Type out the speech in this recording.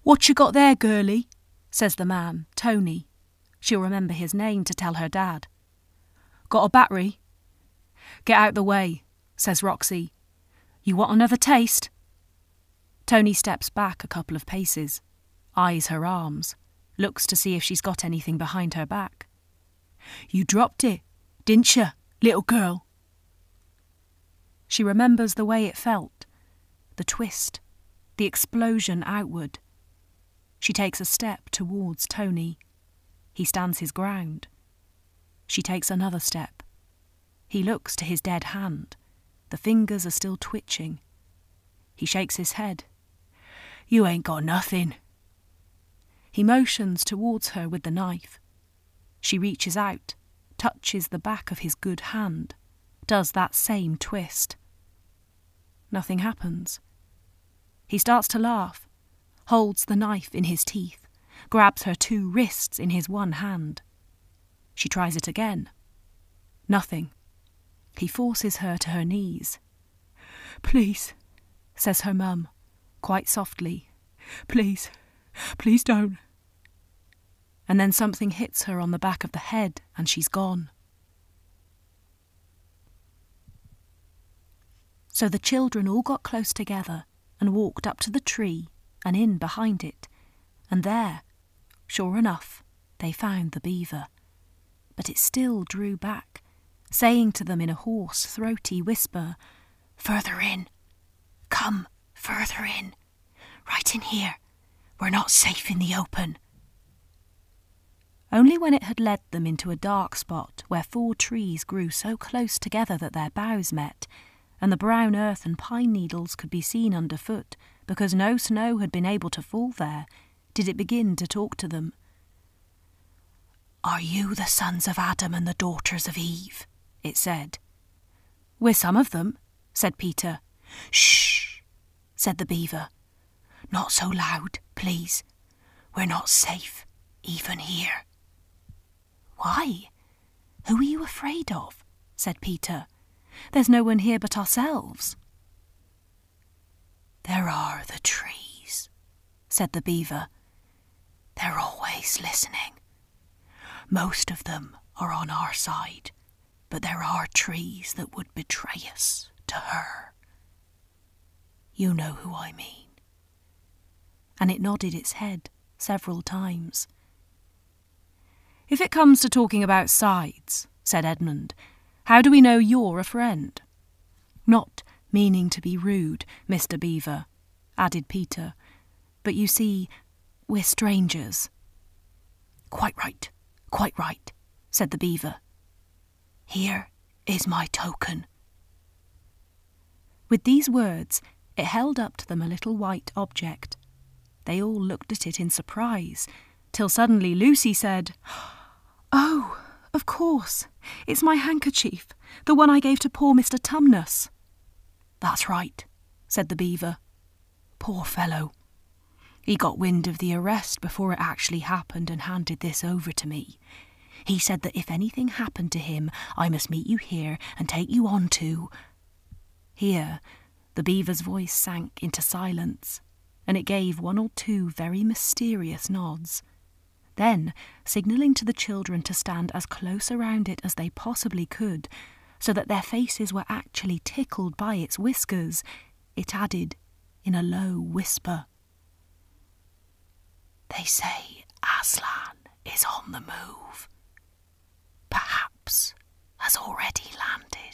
"What you got there, girlie?" says the man, Tony. She'll remember his name to tell her dad. "Got a battery?" "Get out the way," says Roxy. "You want another taste?" Tony steps back a couple of paces, eyes her arms, looks to see if she's got anything behind her back. "You dropped it, didn't you, little girl?" She remembers the way it felt, the twist, the explosion outward. She takes a step towards Tony. He stands his ground. She takes another step. He looks to his dead hand. The fingers are still twitching. He shakes his head. "You ain't got nothing." He motions towards her with the knife. She reaches out, touches the back of his good hand, does that same twist. Nothing happens. He starts to laugh, holds the knife in his teeth, grabs her 2 wrists in his one hand. She tries it again. Nothing. He forces her to her knees. "Please," says her mum, quite softly. "Please, please don't." And then something hits her on the back of the head and she's gone. So the children all got close together and walked up to the tree and in behind it, and there, sure enough, they found the beaver. But it still drew back, saying to them in a hoarse, throaty whisper, "Further in. Come, further in. Right in here. We're not safe in the open." Only when it had led them into a dark spot where 4 trees grew so close together that their boughs met, and the brown earth and pine needles could be seen underfoot because no snow had been able to fall there, did it begin to talk to them. "Are you the sons of Adam and the daughters of Eve?" it said. "We're some of them," said Peter. "Shh," said the beaver. "Not so loud, please. We're not safe, even here." "Why? Who are you afraid of?" said Peter. "There's no one here but ourselves." "There are the trees," said the beaver. "They're always listening. Most of them are on our side, but there are trees that would betray us to her. You know who I mean." And it nodded its head several times. "If it comes to talking about sides," said Edmund, "how do we know you're a friend?" "Not meaning to be rude, Mr. Beaver," added Peter, "but you see, we're strangers." Quite right, said the beaver. "Here is my token." With these words, it held up to them a little white object. They all looked at it in surprise, till suddenly Lucy said, "Oh, of course, it's my handkerchief, the one I gave to poor Mr. Tumnus." "That's right," said the beaver. "Poor fellow. He got wind of the arrest before it actually happened and handed this over to me. He said that if anything happened to him, I must meet you here and take you on to—" Here, the beaver's voice sank into silence, and it gave 1 or 2 very mysterious nods. Then, signalling to the children to stand as close around it as they possibly could, so that their faces were actually tickled by its whiskers, it added, in a low whisper, "They say Aslan is on the move. Perhaps has already landed."